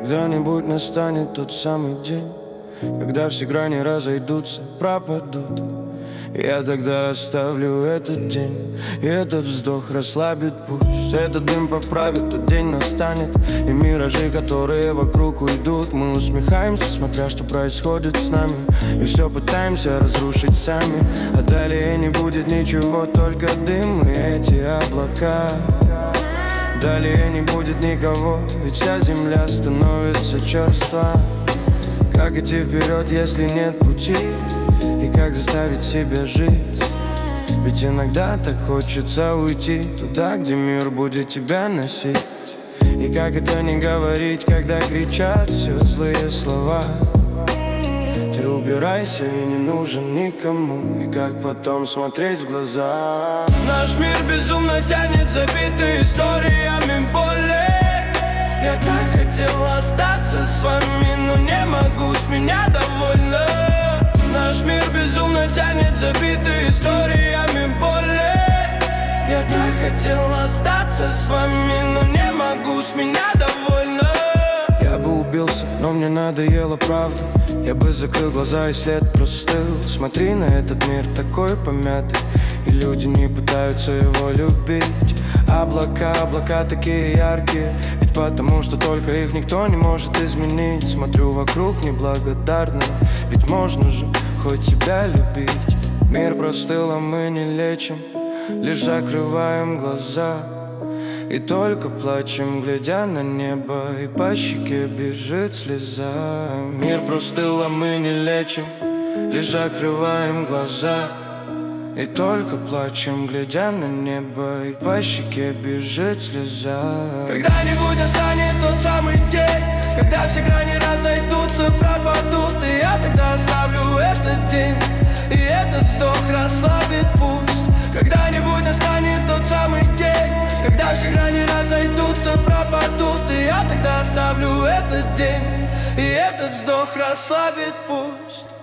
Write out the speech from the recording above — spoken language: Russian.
Когда-нибудь настанет тот самый день, когда все грани разойдутся, пропадут. Я тогда оставлю этот день, и этот вздох расслабит. Пусть этот дым поправит, тот день настанет, и миражи, которые вокруг уйдут. Мы усмехаемся, смотря что происходит с нами, и все пытаемся разрушить сами. А далее не будет ничего, только дым и эти облака. Далее не будет никого, ведь вся земля становится черства. Как идти вперед, если нет пути? И как заставить себя жить? Ведь иногда так хочется уйти туда, где мир будет тебя носить. И как это не говорить, когда кричат все злые слова? Ты убирайся и не нужен никому. И как потом смотреть в глаза? Наш мир безумно тянет, забитый историями боли. Я так хотел остаться с вами, но не могу, с меня довольно. Наш мир безумно тянет, забитый историями боли. Я так хотел остаться с вами, но не могу, с меня довольно. Я бы убился, но мне надоела правда. Я бы закрыл глаза и след простыл. Смотри на этот мир такой помятый, и люди не пытаются его любить. Облака такие яркие, ведь потому что только их никто не может изменить. Смотрю вокруг неблагодарно, ведь можно же хоть себя любить. Мир простыл, а мы не лечим, лишь закрываем глаза и только плачем, глядя на небо, и по щеке бежит слеза. Мир простыл, а мы не лечим, лишь закрываем глаза и только плачем, глядя на небо, и по щеке бежит слеза. Когда-нибудь настанет тот самый день, когда все грани разойдутся, пропадут. И я тогда оставлю этот день, и этот вздох расслабит пусть. Когда-нибудь настанет тот самый день, когда все грани разойдутся, пропадут. И я тогда оставлю этот день, и этот вздох расслабит пусть.